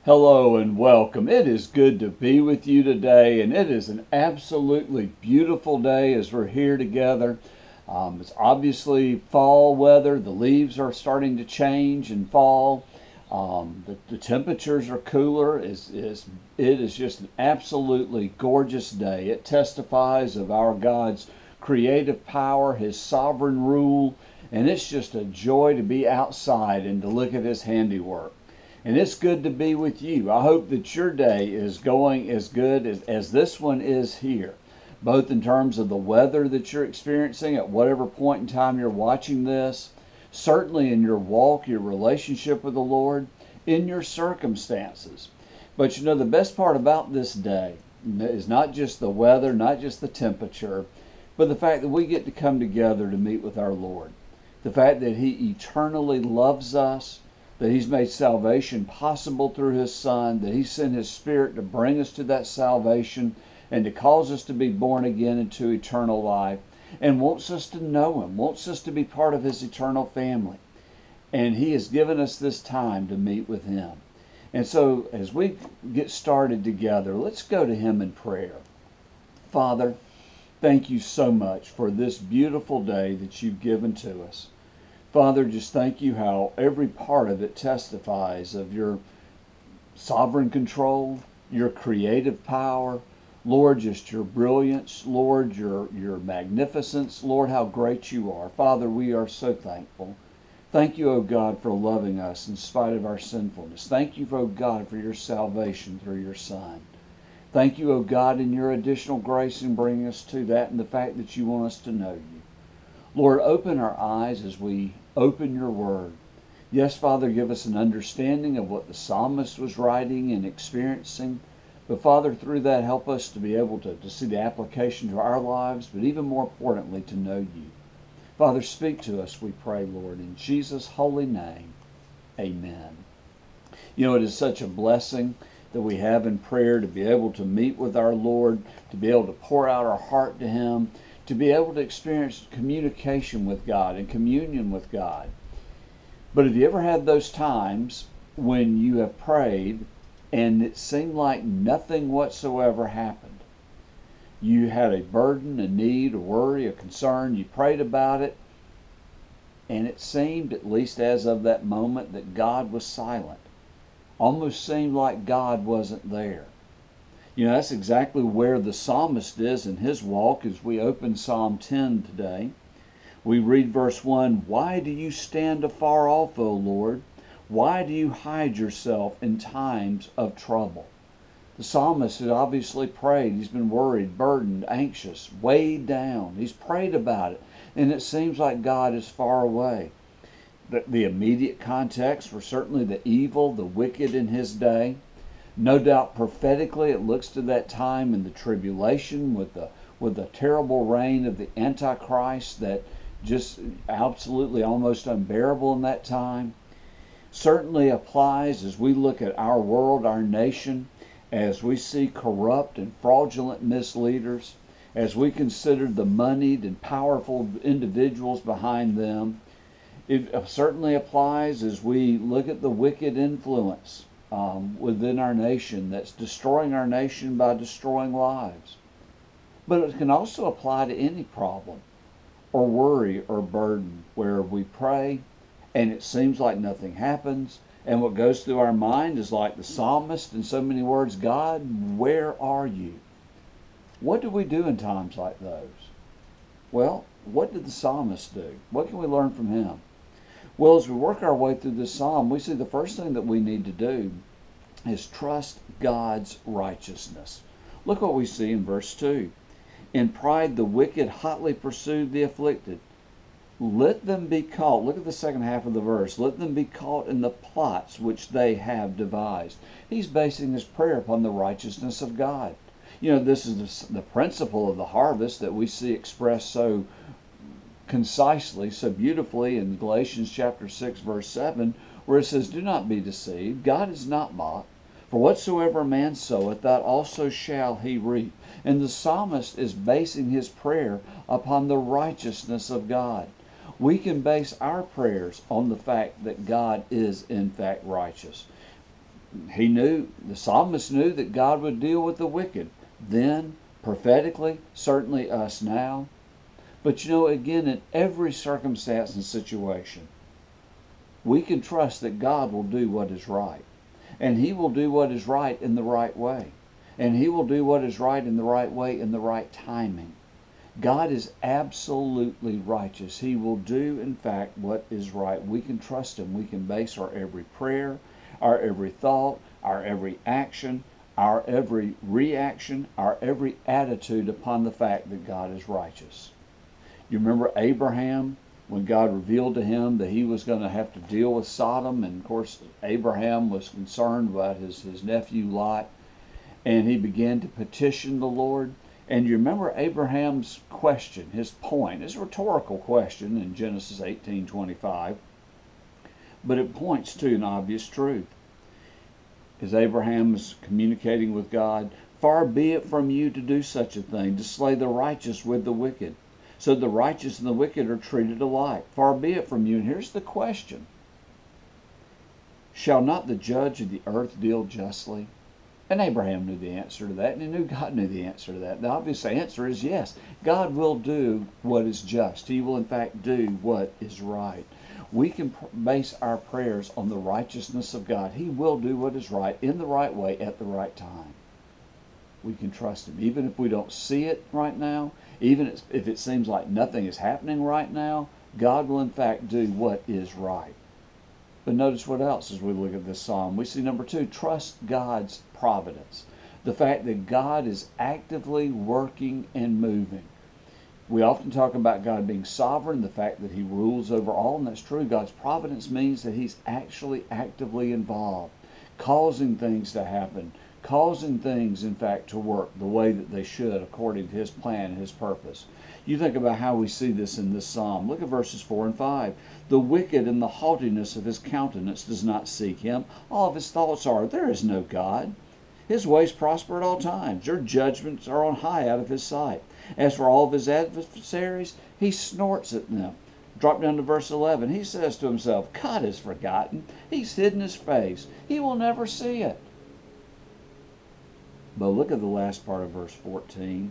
Hello and welcome. It is good to be with you today, and it is an absolutely beautiful day as we're here together. It's obviously fall weather. The leaves are starting to change in fall. The temperatures are cooler. It is just an absolutely gorgeous day. It testifies of our God's creative power, His sovereign rule, and it's just a joy to be outside and to look at His handiwork. And it's good to be with you. I hope that your day is going as good as this one is here, both in terms of the weather that you're experiencing at whatever point in time you're watching this, certainly in your walk, your relationship with the Lord, in your circumstances. But you know, the best part about this day is not just the weather, not just the temperature, but the fact that we get to come together to meet with our Lord. The fact that He eternally loves us, that He's made salvation possible through His Son, that He sent His Spirit to bring us to that salvation and to cause us to be born again into eternal life, and wants us to know Him, wants us to be part of His eternal family. And He has given us this time to meet with Him. And so as we get started together, let's go to Him in prayer. Father, thank you so much for this beautiful day that you've given to us. Father, just thank you how every part of it testifies of your sovereign control, your creative power, Lord, just your brilliance, Lord, your magnificence, Lord, how great you are. Father, we are so thankful. Thank you, O God, for loving us in spite of our sinfulness. Thank you, O God, for your salvation through your Son. Thank you, O God, in your additional grace in bringing us to that and the fact that you want us to know you. Lord, open our eyes as we open your word. Yes, Father, give us an understanding of what the psalmist was writing and experiencing. But Father, through that, help us to be able to see the application to our lives, but even more importantly, to know you. Father, speak to us, we pray, Lord, in Jesus' holy name. Amen. You know, it is such a blessing that we have in prayer to be able to meet with our Lord, to be able to pour out our heart to Him, to be able to experience communication with God and communion with God. But have you ever had those times when you have prayed and it seemed like nothing whatsoever happened? You had a burden, a need, a worry, a concern, you prayed about it, and it seemed, at least as of that moment, that God was silent. Almost seemed like God wasn't there. You know, that's exactly where the psalmist is in his walk as we open Psalm 10 today. We read verse 1, "Why do you stand afar off, O Lord? Why do you hide yourself in times of trouble?" The psalmist had obviously prayed. He's been worried, burdened, anxious, weighed down. He's prayed about it, and it seems like God is far away. The immediate context were certainly the evil, the wicked in his day. No doubt prophetically it looks to that time in the tribulation with the terrible reign of the Antichrist that just absolutely almost unbearable in that time. Certainly applies as we look at our world, our nation, as we see corrupt and fraudulent misleaders, as we consider the moneyed and powerful individuals behind them. It certainly applies as we look at the wicked influence within our nation that's destroying our nation by destroying lives. But it can also apply to any problem or worry or burden where we pray and it seems like nothing happens, and what goes through our mind is like the psalmist in so many words, God, where are you? What do we do in times like those? Well, what did the psalmist do? What can we learn from him? Well, as we work our way through this psalm, we see the first thing that we need to do is trust God's righteousness. Look what we see in verse 2. In pride the wicked hotly pursued the afflicted. Let them be caught. Look at the second half of the verse. Let them be caught in the plots which they have devised. He's basing his prayer upon the righteousness of God. You know, this is the principle of the harvest that we see expressed so concisely, so beautifully in Galatians chapter 6, verse 7, where it says, "Do not be deceived. God is not mocked. For whatsoever a man soweth, that also shall he reap." And the psalmist is basing his prayer upon the righteousness of God. We can base our prayers on the fact that God is in fact righteous. He knew, the psalmist knew that God would deal with the wicked. Then, prophetically, certainly us now. But again, in every circumstance and situation, we can trust that God will do what is right. And He will do what is right in the right way. And He will do what is right in the right way in the right timing. God is absolutely righteous. He will do, in fact, what is right. We can trust Him. We can base our every prayer, our every thought, our every action, our every reaction, our every attitude upon the fact that God is righteous. You remember Abraham, when God revealed to him that he was going to have to deal with Sodom, and of course Abraham was concerned about his nephew Lot, and he began to petition the Lord. And you remember Abraham's question, his point, his rhetorical question in Genesis 18:25, but it points to an obvious truth. As Abraham is communicating with God, far be it from you to do such a thing, to slay the righteous with the wicked. So the righteous and the wicked are treated alike. Far be it from you. And here's the question. Shall not the judge of the earth deal justly? And Abraham knew the answer to that, and he knew God knew the answer to that. The obvious answer is yes. God will do what is just. He will, in fact, do what is right. We can base our prayers on the righteousness of God. He will do what is right in the right way at the right time. We can trust Him. Even if we don't see it right now, even if it seems like nothing is happening right now, God will, in fact, do what is right. But notice what else as we look at this psalm. We see number 2, trust God's providence. The fact that God is actively working and moving. We often talk about God being sovereign, the fact that He rules over all, and that's true. God's providence means that He's actually actively involved, causing things to happen, causing things, in fact, to work the way that they should according to His plan and His purpose. You think about how we see this in this psalm. Look at verses 4 and 5. The wicked in the haughtiness of his countenance does not seek Him. All of his thoughts are, there is no God. His ways prosper at all times. Your judgments are on high out of His sight. As for all of His adversaries, He snorts at them. Drop down to verse 11. He says to himself, God has forgotten. He's hidden His face. He will never see it. But look at the last part of verse 14.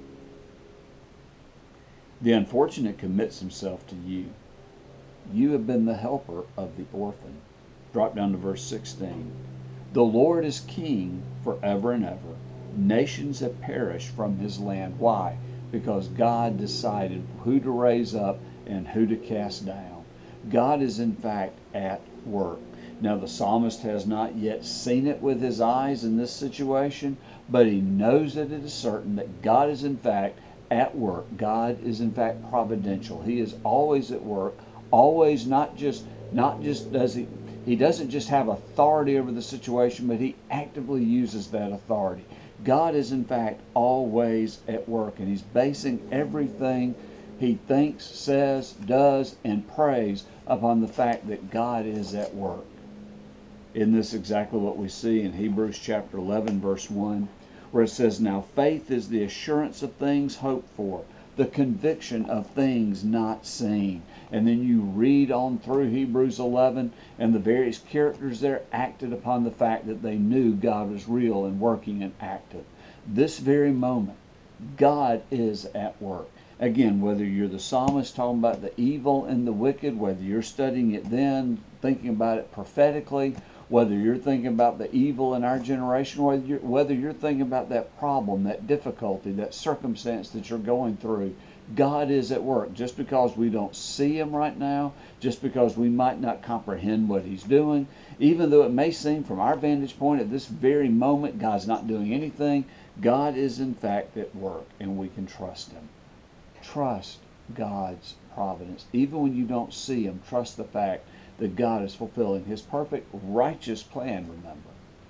The unfortunate commits himself to you. You have been the helper of the orphan. Drop down to verse 16. The Lord is king forever and ever. Nations have perished from His land. Why? Because God decided who to raise up and who to cast down. God is, in fact, at work. Now, the psalmist has not yet seen it with his eyes in this situation, but he knows that it is certain that God is, in fact, at work. God is, in fact, providential. He is always at work, always not just does He doesn't just have authority over the situation, but He actively uses that authority. God is, in fact, always at work, and He's basing everything He thinks, says, does, and prays upon the fact that God is at work. Isn't this exactly what we see in Hebrews chapter 11, verse 1, where it says, now faith is the assurance of things hoped for, the conviction of things not seen. And then you read on through Hebrews 11, and the various characters there acted upon the fact that they knew God was real and working and active. This very moment, God is at work. Again, whether you're the psalmist talking about the evil and the wicked, whether you're studying it then, thinking about it prophetically, whether you're thinking about the evil in our generation, whether you're thinking about that problem, that difficulty, that circumstance that you're going through, God is at work. Just because we don't see Him right now, just because we might not comprehend what He's doing, even though it may seem from our vantage point at this very moment God's not doing anything, God is in fact at work, and we can trust Him. Trust God's providence. Even when you don't see Him, trust the fact that God is fulfilling His perfect righteous plan, remember.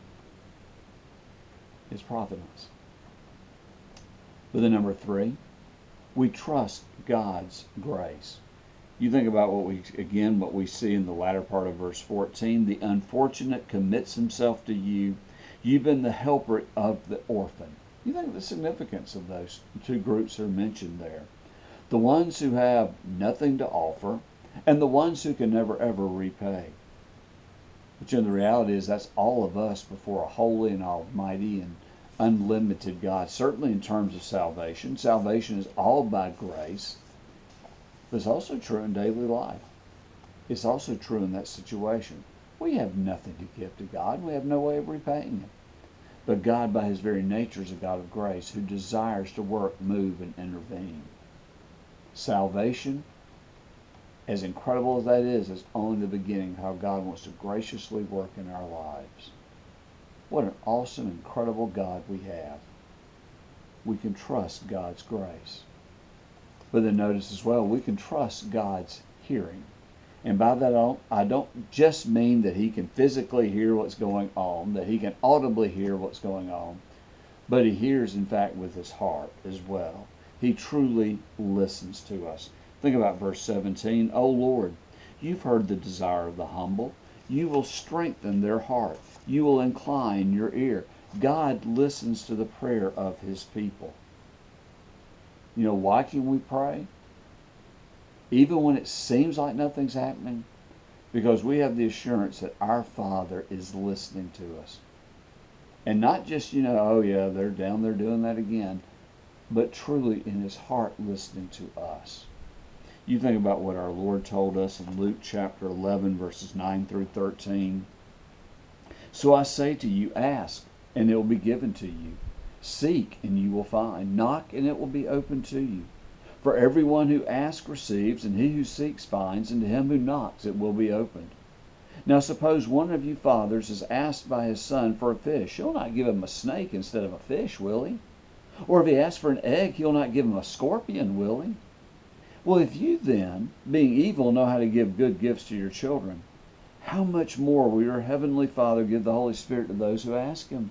His providence. But then number 3, we trust God's grace. You think about what we see in the latter part of verse 14. The unfortunate commits himself to you. You've been the helper of the orphan. You think of the significance of those two groups that are mentioned there. The ones who have nothing to offer, and the ones who can never ever repay. But the reality is that's all of us before a holy and almighty and unlimited God. Certainly in terms of salvation. Salvation is all by grace. But it's also true in daily life. It's also true in that situation. We have nothing to give to God. We have no way of repaying Him. But God, by His very nature, is a God of grace who desires to work, move, and intervene. Salvation, as incredible as that is only the beginning of how God wants to graciously work in our lives. What an awesome, incredible God we have. We can trust God's grace. But then notice as well, we can trust God's hearing. And by that, I don't just mean that He can physically hear what's going on, that He can audibly hear what's going on, but He hears, in fact, with His heart as well. He truly listens to us. Think about verse 17. O Lord, You've heard the desire of the humble. You will strengthen their heart. You will incline your ear. God listens to the prayer of His people. You know, why can we pray? Even when it seems like nothing's happening? Because we have the assurance that our Father is listening to us. And not just, oh yeah, they're down there doing that again, but truly in His heart listening to us. You think about what our Lord told us in Luke chapter 11, verses 9 through 13. So I say to you, ask, and it will be given to you. Seek, and you will find. Knock, and it will be opened to you. For everyone who asks receives, and he who seeks finds, and to him who knocks it will be opened. Now suppose one of you fathers is asked by his son for a fish. He'll not give him a snake instead of a fish, will he? Or if he asks for an egg, he'll not give him a scorpion, will he? Well, if you then, being evil, know how to give good gifts to your children, how much more will your heavenly Father give the Holy Spirit to those who ask Him?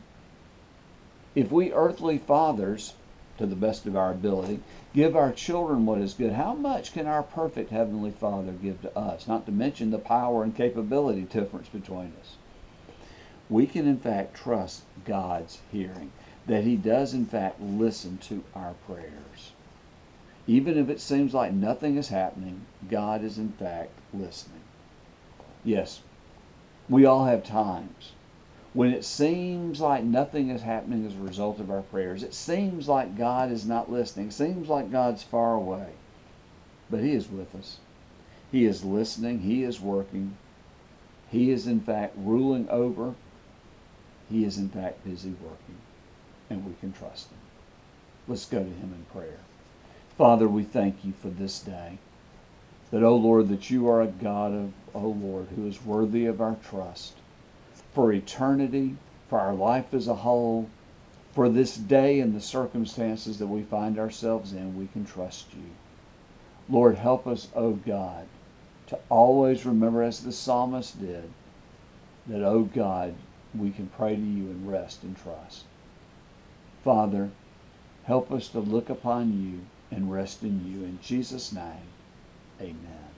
If we earthly fathers, to the best of our ability, give our children what is good, how much can our perfect Heavenly Father give to us? Not to mention the power and capability difference between us. We can in fact trust God's hearing, that He does in fact listen to our prayers. Even if it seems like nothing is happening, God is in fact listening. Yes, we all have times when it seems like nothing is happening as a result of our prayers. It seems like God is not listening. It seems like God's far away. But He is with us. He is listening. He is working. He is in fact ruling over. He is in fact busy working. And we can trust Him. Let's go to Him in prayer. Father, we thank You for this day. That, O Lord, that You are a God of, O Lord, who is worthy of our trust. For eternity, for our life as a whole, for this day and the circumstances that we find ourselves in, we can trust You. Lord, help us, O God, to always remember, as the psalmist did, that, O God, we can pray to You and rest and trust. Father, help us to look upon You and rest in You. In Jesus' name, amen.